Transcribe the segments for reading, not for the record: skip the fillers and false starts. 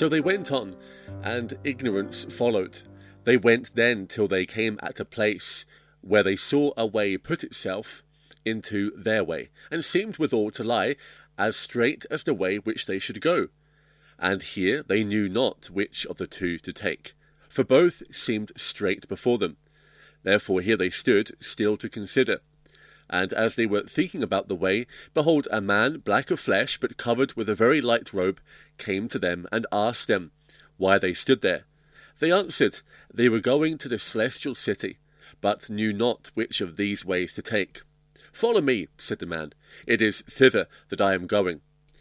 So they went on, and ignorance followed. They went then till they came at a place where they saw a way put itself into their way, and seemed withal to lie as straight as the way which they should go. And here they knew not which of the two to take, for both seemed straight before them. Therefore here they stood still to consider. And as they were thinking about the way, behold, a man black of flesh, but covered with a very light robe, came to them, and asked them why they stood there. They answered, they were going to the celestial city, but knew not which of these ways to take. Follow me, said the man, it is thither that I am going.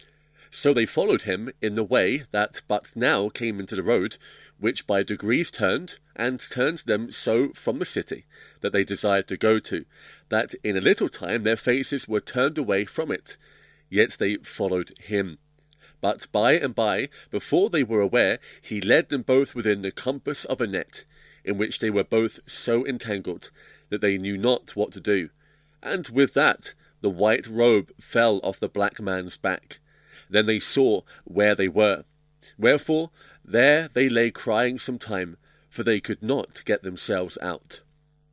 So they followed him in the way that but now came into the road, which by degrees turned, and turned them so from the city that they desired to go to, that in a little time their faces were turned away from it. Yet they followed him. But by and by, before they were aware, he led them both within the compass of a net, in which they were both so entangled that they knew not what to do. And with that the white robe fell off the black man's back. Then they saw where they were. Wherefore there they lay crying some time, for they could not get themselves out.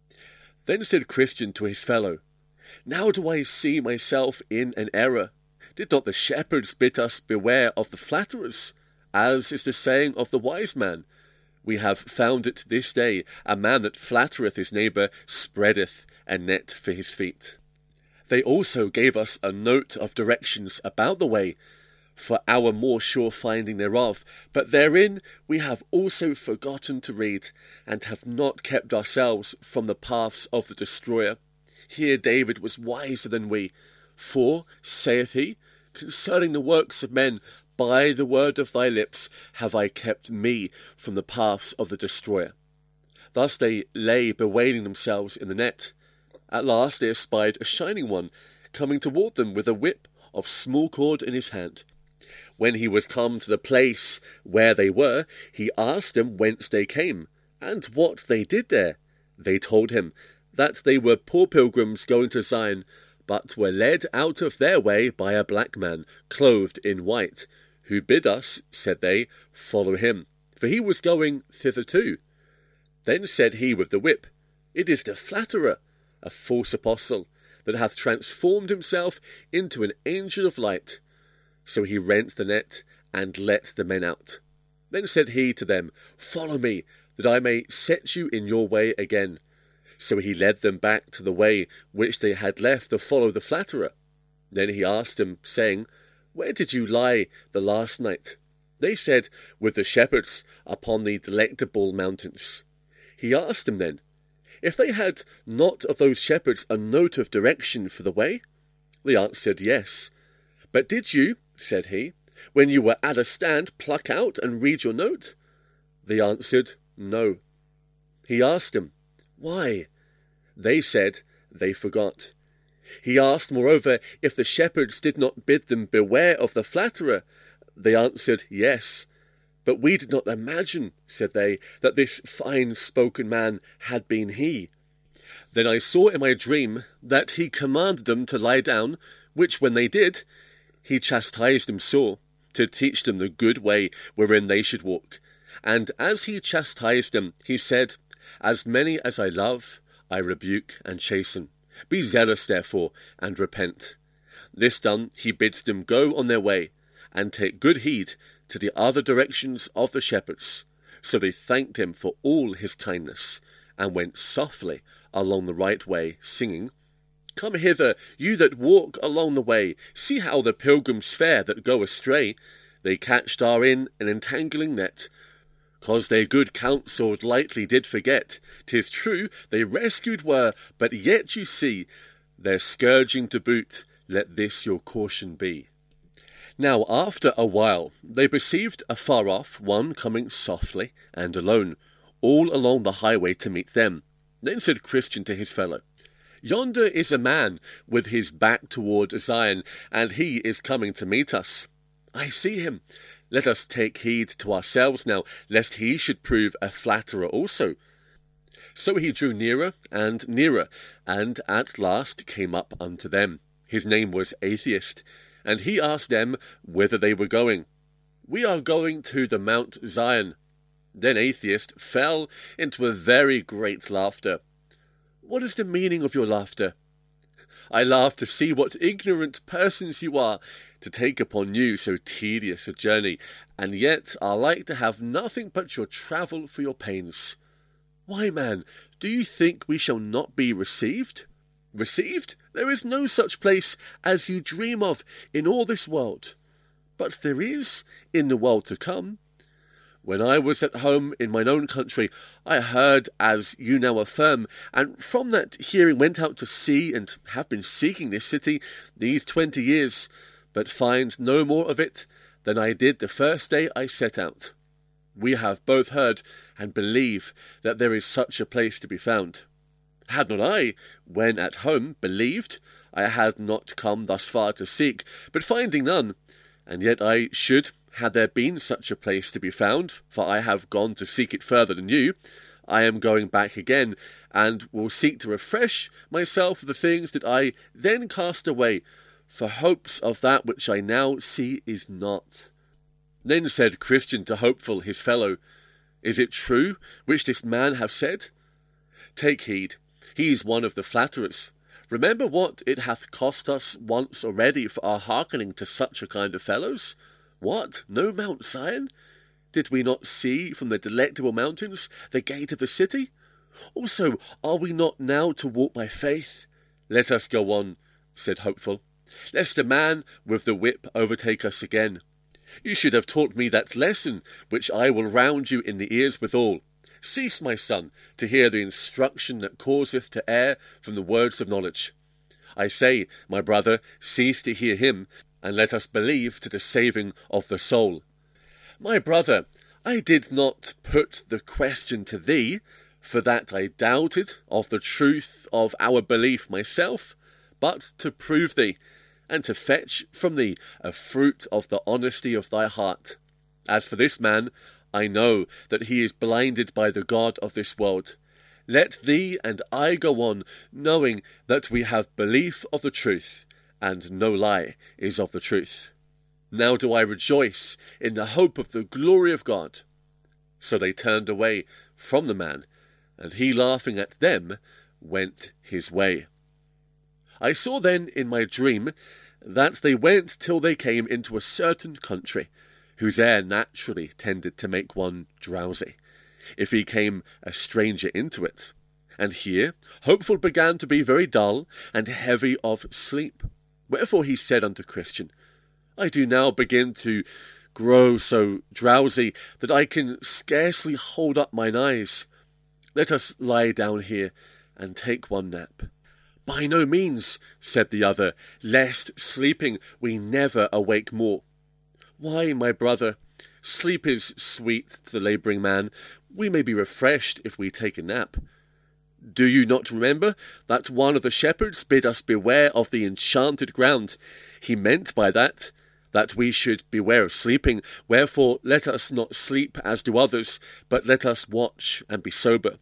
Then said Christian to his fellow, Now do I see myself in an error. Did not the shepherds bid us beware of the flatterers? As is the saying of the wise man, We have found it this day, a man that flattereth his neighbour spreadeth a net for his feet. They also gave us a note of directions about the way, for our more sure finding thereof, but therein we have also forgotten to read, and have not kept ourselves from the paths of the destroyer. Here David was wiser than we, for, saith he, concerning the works of men, by the word of thy lips have I kept me from the paths of the destroyer. Thus they lay bewailing themselves in the net. At last they espied a shining one, coming toward them with a whip of small cord in his hand. When he was come to the place where they were, he asked them whence they came, and what they did there. They told him that they were poor pilgrims going to Zion, but were led out of their way by a black man, clothed in white, who bid us, said they, follow him, for he was going thither too. Then said he with the whip, It is the flatterer, a false apostle, that hath transformed himself into an angel of light. So he rent the net, and let the men out. Then said he to them, Follow me, that I may set you in your way again. So he led them back to the way which they had left to follow the flatterer. Then he asked them, saying, Where did you lie the last night? They said, With the shepherds upon the Delectable Mountains. He asked them then, if they had not of those shepherds a note of direction for the way? They answered, Yes. But did you, said he, when you were at a stand, pluck out and read your note? They answered, No. He asked them, Why? They said, They forgot. He asked, moreover, if the shepherds did not bid them beware of the flatterer. They answered, Yes. But we did not imagine, said they, that this fine-spoken man had been he. Then I saw in my dream that he commanded them to lie down, which when they did, he chastised them sore, to teach them the good way wherein they should walk. And as he chastised them, he said, As many as I love, I rebuke and chasten. Be zealous, therefore, and repent. This done, he bids them go on their way, and take good heed to the other directions of the shepherds. So they thanked him for all his kindness, and went softly along the right way, singing, Come hither, you that walk along the way, see how the pilgrims fare that go astray. They catched are in an entangling net, 'cause their good counsel lightly did forget. 'Tis true, they rescued were, but yet you see, their scourging to boot, let this your caution be. Now after a while they perceived afar off one coming softly and alone, all along the highway to meet them. Then said Christian to his fellow, Yonder is a man with his back toward Zion, and he is coming to meet us. I see him. Let us take heed to ourselves now, lest he should prove a flatterer also. So he drew nearer, and at last came up unto them. His name was Atheist, and he asked them whither they were going. We are going to the Mount Zion." Then Atheist fell into a very great laughter. "What is the meaning of your laughter?" "I laugh to see what ignorant persons you are, to take upon you so tedious a journey, and yet are like to have nothing but your travel for your pains. Why, man, do you think we shall not be received? Received? There is no such place as you dream of in all this world. But there is in the world to come. When I was at home in mine own country, I heard as you now affirm, and from that hearing went out to see, and have been seeking this city these 20 years, but find no more of it than I did the first day I set out. We have both heard and believe that there is such a place to be found. Had not I, when at home, believed, I had not come thus far to seek, but finding none, and yet I should, had there been such a place to be found, for I have gone to seek it further than you, I am going back again, and will seek to refresh myself of the things that I then cast away, for hopes of that which I now see is not. Then said Christian to Hopeful his fellow, Is it true which this man have said? Take heed, he is one of the flatterers. Remember what it hath cost us once already for our hearkening to such a kind of fellows. What, no Mount Zion? Did we not see from the delectable mountains the gate of the city? Also, are we not now to walk by faith? Let us go on, said Hopeful, lest the man with the whip overtake us again. You should have taught me that lesson, which I will round you in the ears withal. Cease, my son, to hear the instruction that causeth to err from the words of knowledge. I say, my brother, cease to hear him, and let us believe to the saving of the soul. My brother, I did not put the question to thee, for that I doubted of the truth of our belief myself, but to prove thee, and to fetch from thee a fruit of the honesty of thy heart. As for this man, I know that he is blinded by the God of this world. Let thee and I go on, knowing that we have belief of the truth, and no lie is of the truth. Now do I rejoice in the hope of the glory of God. So they turned away from the man, and he, laughing at them, went his way. I saw then in my dream that they went till they came into a certain country, whose air naturally tended to make one drowsy, if he came a stranger into it. And here Hopeful began to be very dull and heavy of sleep. Wherefore he said unto Christian, I do now begin to grow so drowsy that I can scarcely hold up mine eyes. Let us lie down here and take one nap. By no means, said the other, lest sleeping we never awake more. Why, my brother, sleep is sweet to the labouring man. We may be refreshed if we take a nap. Do you not remember that one of the shepherds bid us beware of the enchanted ground? He meant by that we should beware of sleeping. Wherefore let us not sleep as do others, but let us watch and be sober.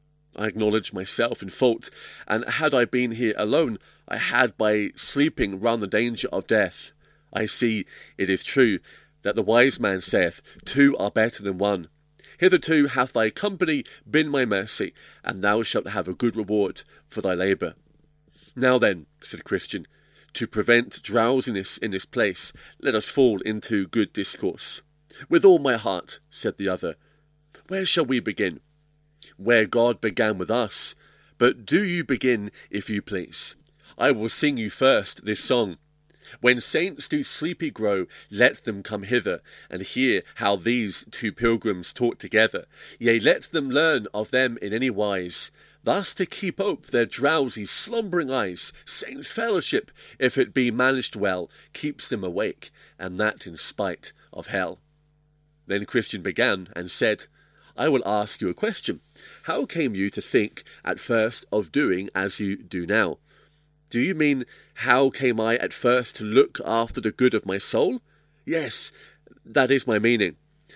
I acknowledge myself in fault, and had I been here alone, I had by sleeping run the danger of death. I see, it is true, that the wise man saith, 2 are better than 1. Hitherto hath thy company been my mercy, and thou shalt have a good reward for thy labour. Now then, said Christian, to prevent drowsiness in this place, let us fall into good discourse. With all my heart, said the other. Where shall we begin? Where God began with us. But do you begin, if you please. I will sing you first this song. When saints do sleepy grow, let them come hither, and hear how these 2 pilgrims talk together. Yea, let them learn of them in any wise, thus to keep ope their drowsy, slumbering eyes. Saints' fellowship, if it be managed well, keeps them awake, and that in spite of hell. Then Christian began, and said, I will ask you a question. How came you to think at first of doing as you do now? Do you mean, how came I at first to look after the good of my soul? Yes, that is my meaning.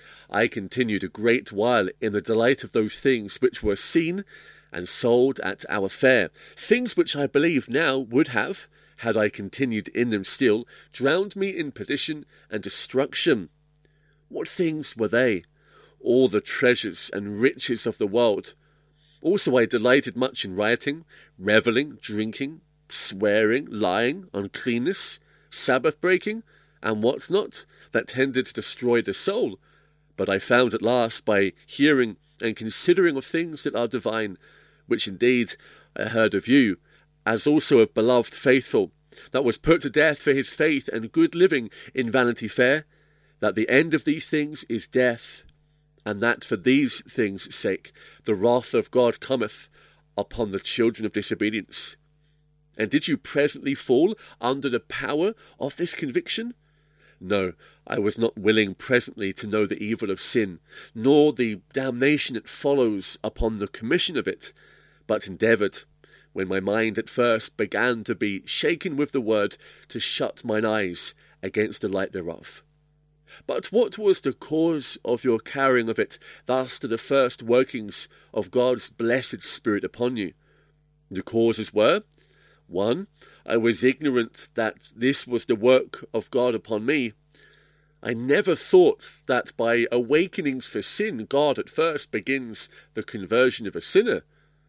I continued a great while in the delight of those things which were seen and sold at our fair, things which I believe now would have, had I continued in them still, drowned me in perdition and destruction. What things were they? All the treasures and riches of the world. Also I delighted much in rioting, revelling, drinking, swearing, lying, uncleanness, Sabbath breaking, and what's not, that tended to destroy the soul. But I found at last, by hearing and considering of things that are divine, which indeed I heard of you, as also of beloved faithful, that was put to death for his faith and good living in Vanity Fair, that the end of these things is death, and that for these things' sake the wrath of God cometh upon the children of disobedience. And did you presently fall under the power of this conviction? No, I was not willing presently to know the evil of sin, nor the damnation that follows upon the commission of it, but endeavoured, when my mind at first began to be shaken with the word, to shut mine eyes against the light thereof. But what was the cause of your carrying of it thus to the first workings of God's blessed Spirit upon you? The causes were, 1. I was ignorant that this was the work of God upon me. I never thought that by awakenings for sin, God at first begins the conversion of a sinner.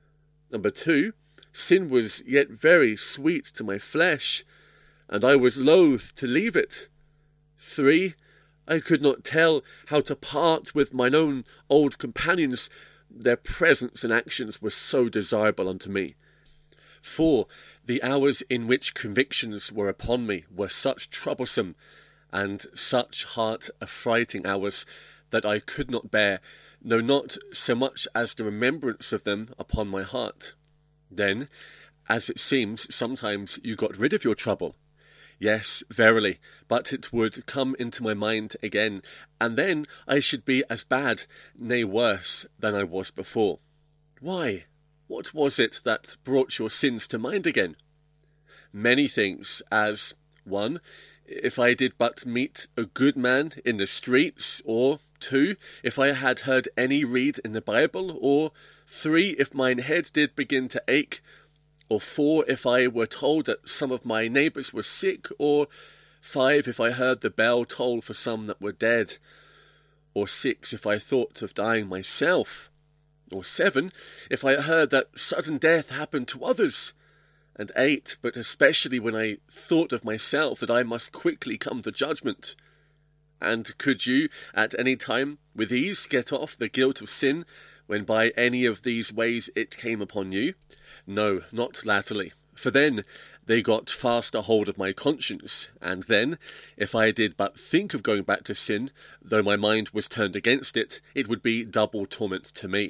2. Sin was yet very sweet to my flesh, and I was loath to leave it. 3. I could not tell how to part with mine own old companions, their presence and actions were so desirable unto me. 4. The hours in which convictions were upon me were such troublesome and such heart-affrighting hours that I could not bear, no, not so much as the remembrance of them upon my heart. Then, as it seems, sometimes you got rid of your trouble. Yes, verily, but it would come into my mind again, and then I should be as bad, nay worse, than I was before. Why? What was it that brought your sins to mind again? Many things, as 1. If I did but meet a good man in the streets, or 2. If I had heard any read in the Bible, or 3. If mine head did begin to ache, or 4. If I were told that some of my neighbours were sick, or 5. If I heard the bell toll for some that were dead, or 6. If I thought of dying myself, or 7. If I heard that sudden death happened to others, and 8. But especially when I thought of myself that I must quickly come to judgment. And could you at any time with ease get off the guilt of sin, when by any of these ways it came upon you? No, not latterly, for then they got fast a hold of my conscience, and then, if I did but think of going back to sin, though my mind was turned against it, it would be double torment to me.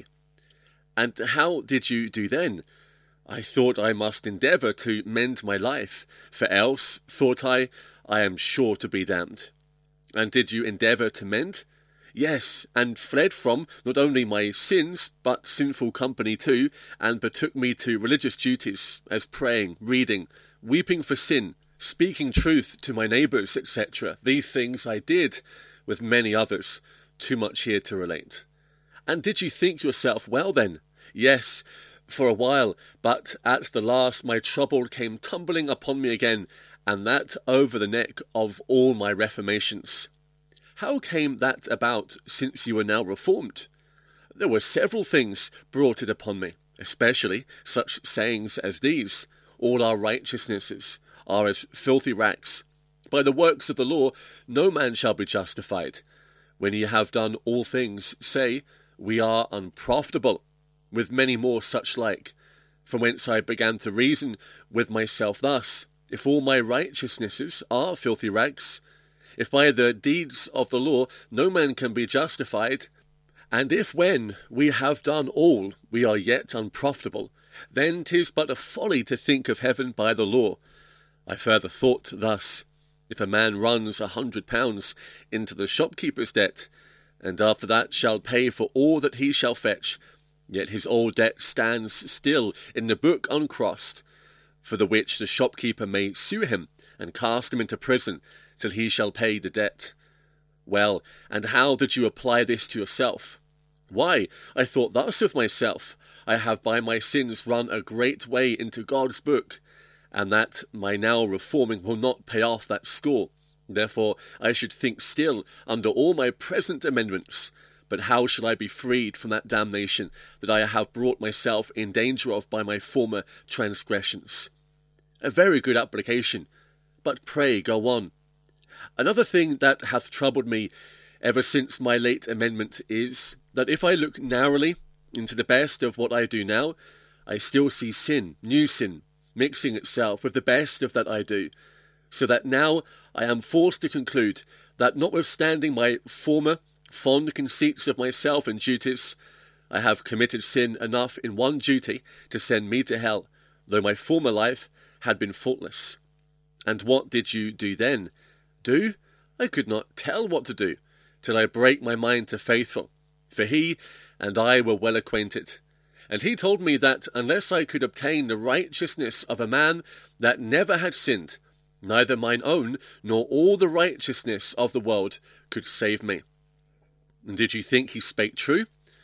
And how did you do then? I thought I must endeavour to mend my life, for else, thought I am sure to be damned. And did you endeavour to mend? Yes, and fled from not only my sins, but sinful company too, and betook me to religious duties, as praying, reading, weeping for sin, speaking truth to my neighbours, etc. These things I did, with many others, too much here to relate. And did you think yourself well then? Yes, for a while, but at the last my trouble came tumbling upon me again, and that over the neck of all my reformations. How came that about, since you are now reformed? There were several things brought it upon me, especially such sayings as these: all our righteousnesses are as filthy rags. By the works of the law no man shall be justified. When ye have done all things, say, we are unprofitable, with many more such like. From whence I began to reason with myself thus: if all my righteousnesses are filthy rags, if by the deeds of the law no man can be justified, and if when we have done all we are yet unprofitable, then 'tis but a folly to think of heaven by the law. I further thought thus: if a man runs £100 into the shopkeeper's debt, and after that shall pay for all that he shall fetch, yet his old debt stands still in the book uncrossed, for the which the shopkeeper may sue him and cast him into prison till he shall pay the debt. Well, and how did you apply this to yourself? Why, I thought thus of myself: I have by my sins run a great way into God's book, and that my now reforming will not pay off that score. Therefore I should think still under all my present amendments. But how shall I be freed from that damnation that I have brought myself in danger of by my former transgressions? A very good application, but pray go on. Another thing that hath troubled me ever since my late amendment is, that if I look narrowly into the best of what I do now, I still see sin, new sin, mixing itself with the best of that I do, so that now I am forced to conclude that notwithstanding my former fond conceits of myself and duties, I have committed sin enough in one duty to send me to hell, though my former life had been faultless. And what did you do then? Do? I could not tell what to do, till I brake my mind to Faithful, for he and I were well acquainted. And he told me that unless I could obtain the righteousness of a man that never had sinned, neither mine own nor all the righteousness of the world could save me. And did you think he spake true?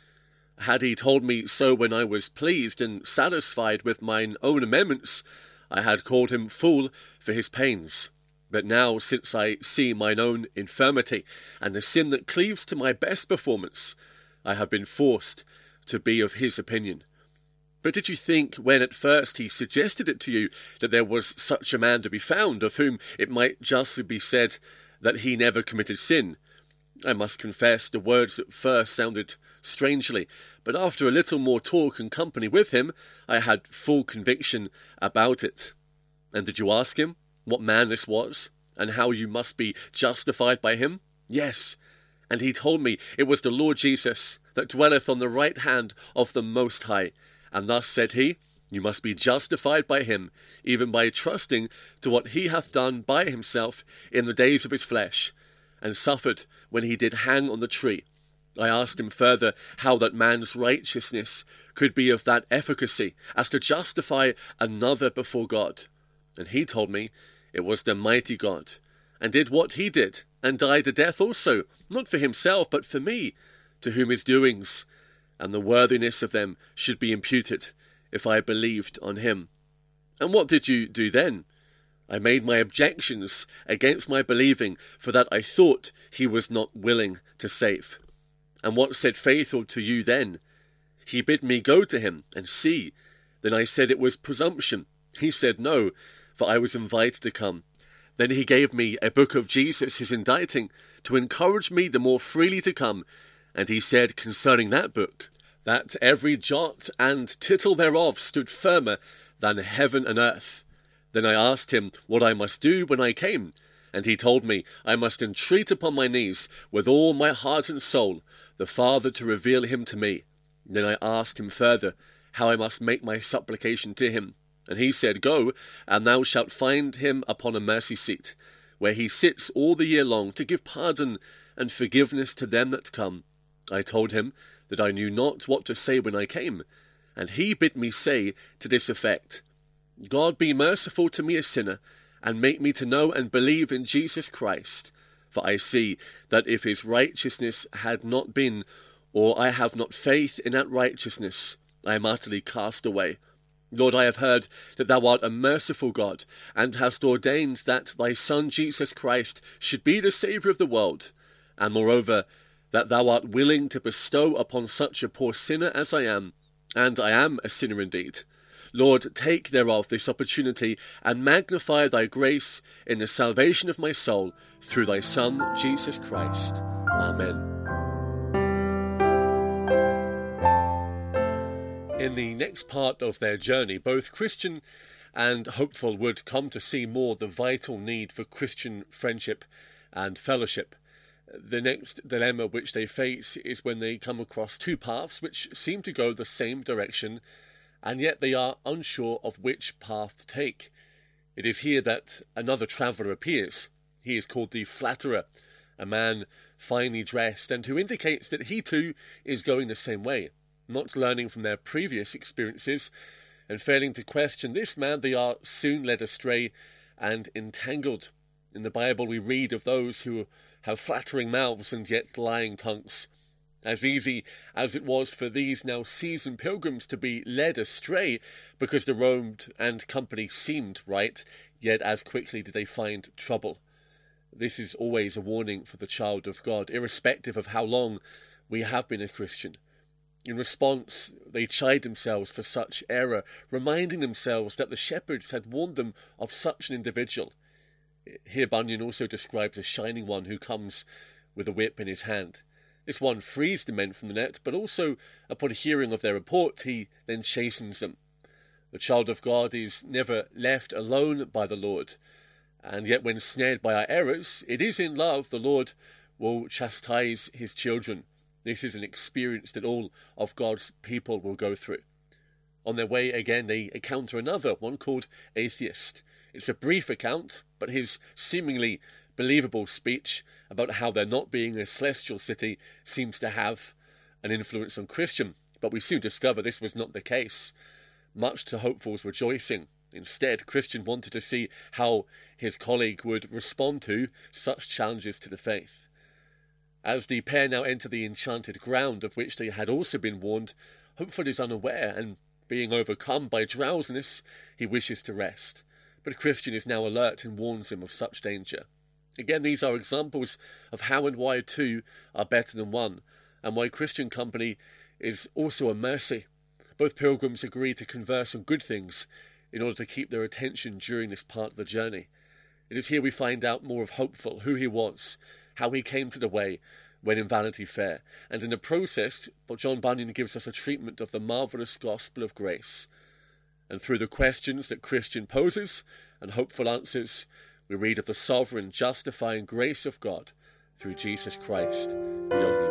Had he told me so when I was pleased and satisfied with mine own amendments, I had called him fool for his pains. But now, since I see mine own infirmity, and the sin that cleaves to my best performance, I have been forced to be of his opinion. But did you think, when at first he suggested it to you, that there was such a man to be found, of whom it might justly be said that he never committed sin? I must confess the words at first sounded strangely, but after a little more talk and company with him, I had full conviction about it. And did you ask him what man this was, and how you must be justified by him? Yes, and he told me it was the Lord Jesus, that dwelleth on the right hand of the Most High. And thus, said he, you must be justified by him, even by trusting to what he hath done by himself in the days of his flesh, and suffered when he did hang on the tree. I asked him further how that man's righteousness could be of that efficacy as to justify another before God. And he told me it was the mighty God, and did what he did, and died a death also, not for himself, but for me, to whom his doings and the worthiness of them should be imputed, if I believed on him. And what did you do then? I made my objections against my believing, for that I thought he was not willing to save. And what said Faithful to you then? He bid me go to him and see. Then I said it was presumption. He said no, for I was invited to come. Then he gave me a book of Jesus his inditing, to encourage me the more freely to come. And he said concerning that book, that every jot and tittle thereof stood firmer than heaven and earth. Then I asked him what I must do when I came, and he told me I must entreat upon my knees with all my heart and soul the Father to reveal him to me. Then I asked him further how I must make my supplication to him. And he said, go, and thou shalt find him upon a mercy seat, where he sits all the year long to give pardon and forgiveness to them that come. I told him that I knew not what to say when I came, and he bid me say to this effect, God be merciful to me a sinner, and make me to know and believe in Jesus Christ. For I see that if his righteousness had not been, or I have not faith in that righteousness, I am utterly cast away. Lord, I have heard that thou art a merciful God, and hast ordained that thy Son Jesus Christ should be the Saviour of the world, and moreover, that thou art willing to bestow upon such a poor sinner as I am, and I am a sinner indeed. Lord, take thereof this opportunity, and magnify thy grace in the salvation of my soul, through thy Son, Jesus Christ. Amen. In the next part of their journey, both Christian and Hopeful would come to see more the vital need for Christian friendship and fellowship. The next dilemma which they face is when they come across two paths which seem to go the same direction, and yet they are unsure of which path to take. It is here that another traveller appears. He is called the Flatterer, a man finely dressed, and who indicates that he too is going the same way. Not learning from their previous experiences, and failing to question this man, they are soon led astray and entangled. In the Bible we read of those who have flattering mouths and yet lying tongues. As easy as it was for these now seasoned pilgrims to be led astray because the road and company seemed right, yet as quickly did they find trouble. This is always a warning for the child of God, irrespective of how long we have been a Christian. In response, they chide themselves for such error, reminding themselves that the shepherds had warned them of such an individual. Here Bunyan also describes a shining one who comes with a whip in his hand. This one frees the men from the net, but also, upon hearing of their report, he then chastens them. The child of God is never left alone by the Lord, and yet when snared by our errors, it is in love the Lord will chastise his children. This is an experience that all of God's people will go through. On their way again, they encounter another, one called Atheist. It's a brief account, but his seemingly believable speech about how there not being a celestial city seems to have an influence on Christian. But we soon discover this was not the case, much to Hopeful's rejoicing. Instead, Christian wanted to see how his colleague would respond to such challenges to the faith. As the pair now enter the enchanted ground of which they had also been warned, Hopeful is unaware, and being overcome by drowsiness, he wishes to rest. But Christian is now alert and warns him of such danger. Again, these are examples of how and why two are better than one, and why Christian company is also a mercy. Both pilgrims agree to converse on good things in order to keep their attention during this part of the journey. It is here we find out more of Hopeful, who he was, how he came to the way when in Vanity Fair, and in the process, John Bunyan gives us a treatment of the marvellous gospel of grace. And through the questions that Christian poses and Hopeful answers, we read of the sovereign justifying grace of God through Jesus Christ, the only